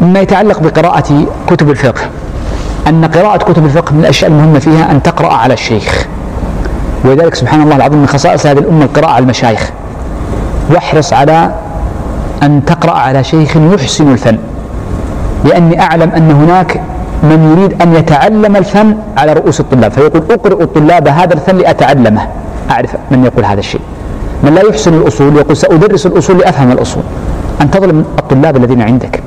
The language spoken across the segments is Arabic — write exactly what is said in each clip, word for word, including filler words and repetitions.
مما يتعلق بقراءة كتب الفقه، أن قراءة كتب الفقه من الأشياء المهمة فيها أن تقرأ على الشيخ، ولذلك سبحان الله العظيم من خصائص هذه الأمة القراءة على المشايخ. واحرص على أن تقرأ على شيخ يحسن الفن، لأني أعلم أن هناك من يريد أن يتعلم الفن على رؤوس الطلاب، فيقول أقرأ الطلاب هذا الفن لأتعلمه. أعرف من يقول هذا الشيء. من لا يحسن الأصول يقول سأدرس الأصول لأفهم الأصول. أن تظلم الطلاب الذين عندك،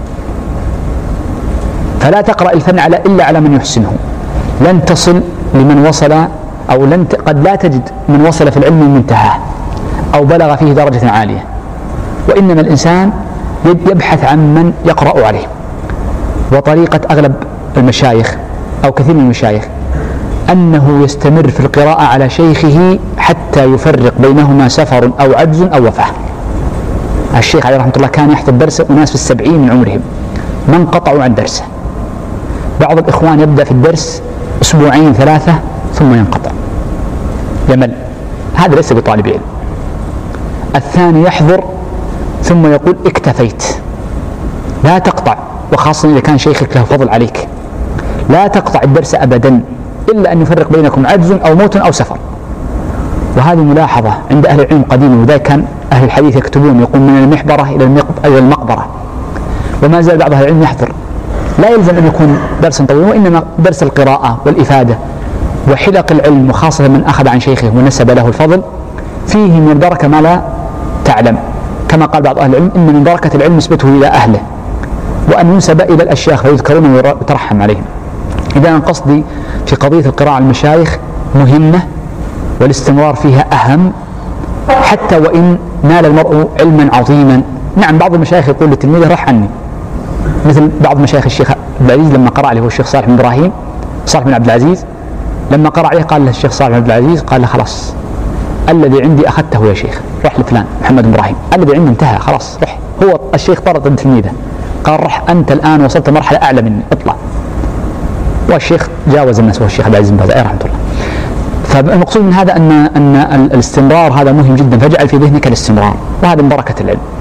فلا تقرأ الفن على إلا على من يحسنه. لن تصل لمن وصل، أو لن ت... قد لا تجد من وصل في العلم منتهاه أو بلغ فيه درجة عالية، وإنما الإنسان يبحث عن من يقرأ عليه. وطريقة أغلب المشايخ أو كثير من المشايخ أنه يستمر في القراءة على شيخه حتى يفرق بينهما سفر أو عجز أو وفاة. الشيخ عليه رحمة الله كان يحضر درس وناس في السبعين من عمرهم ما انقطعوا عن درسه. بعض الإخوان يبدأ في الدرس أسبوعين ثلاثة ثم ينقطع، يمل، هذا ليس بطالب علم. الثاني يحضر ثم يقول اكتفيت. لا تقطع، وخاصة إذا كان شيخك له فضل عليك، لا تقطع الدرس أبدا إلا أن يفرق بينكم عجز أو موت أو سفر. وهذه ملاحظة عند أهل العلم قديما، وذلك كان أهل الحديث يكتبون يقول من المحبرة إلى المقبرة. وما زال بعض أهل العلم يحضر. لا يلزم أن يكون درسا طويلا، وإنما درس القراءة والإفادة وحلق العلم، وخاصة من أخذ عن شيخه ونسب له الفضل، فيه من البركة ما لا تعلم. كما قال بعض أهل العلم إن من بركة العلم نسبته إلى أهله، وأن ينسب إلى الأشياخ فيذكرون ويترحم عليهم. إذا أنا قصدي في قضية القراءة على المشايخ مهمة، والاستمرار فيها أهم، حتى وإن نال المرء علما عظيما. نعم، بعض المشايخ يقول للتلميذ رح عني، مثل بعض مشايخ الشيخ عبد العزيز لما قرأ عليه هو الشيخ صالح بن إبراهيم صالح بن عبد العزيز، لما قرأ عليه قال له الشيخ صالح بن عبد العزيز قال له خلاص الذي عندي أخذته يا شيخ، رح لفلان محمد بن إبراهيم، الذي عندي انتهى خلاص رح. هو الشيخ طرد تلميذه قال رح أنت الآن وصلت مرحلة أعلى مني اطلع. والشيخ جاوز الناس، وهو الشيخ عبد العزيز بن باز رحمه الله. فالمقصود من هذا أن أن الاستمرار هذا مهم جدا، فاجعل في ذهنك الاستمرار، وهذا من بركة العلم.